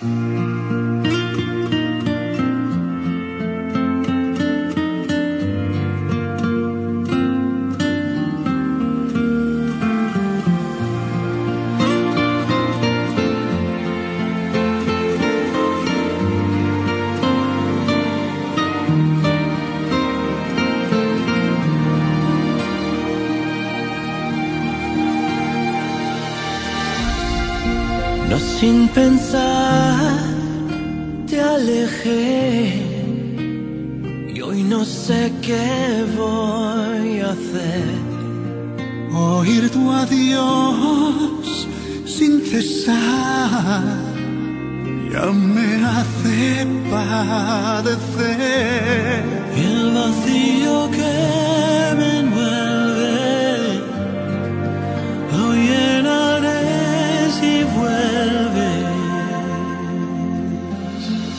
No sin pensar te alejé y hoy no sé qué voy a hacer. Oír tu adiós sin cesar ya me hace padecer. Y el vacío que me envuelve lo llenaré si vuelves.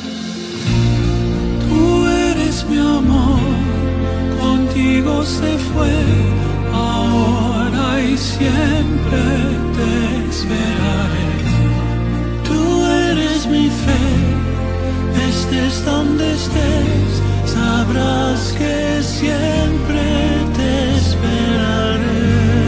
Tú eres mi amor, contigo se fue, ahora y siempre te esperaré. Tú eres mi fe, estés donde estés, sabrás que siempre te esperaré.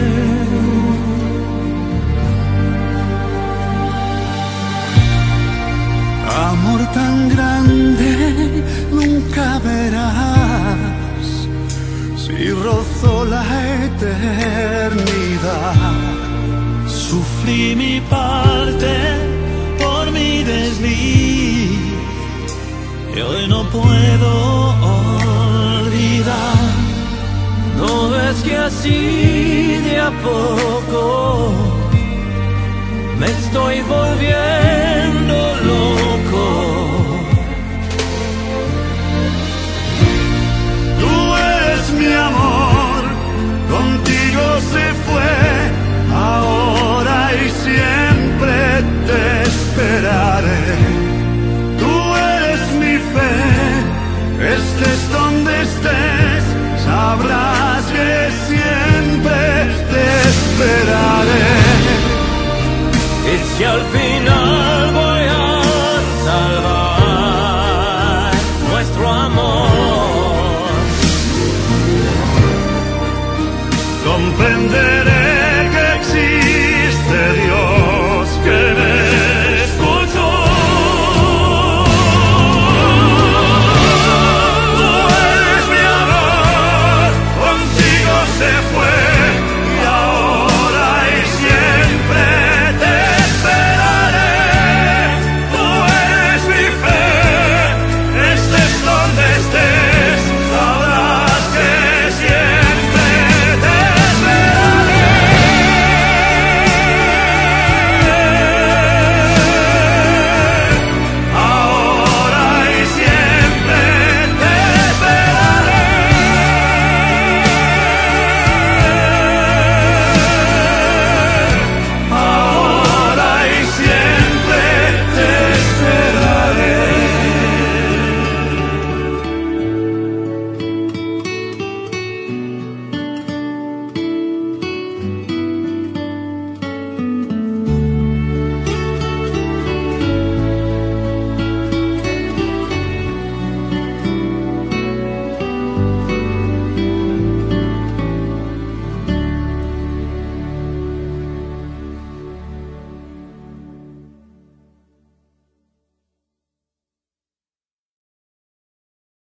Amor tan grande nunca verás si rozó la eternidad. Sufrí mi parte por mi desliz y hoy no puedo olvidar. ¿No ves que así de a poco me estoy volviendo loco? Tú eres mi amor, contigo se fue, ahora y siempre te esperaré. Tú eres mi fe, estés donde estés, sabrás que siempre te esperaré. Y si al fin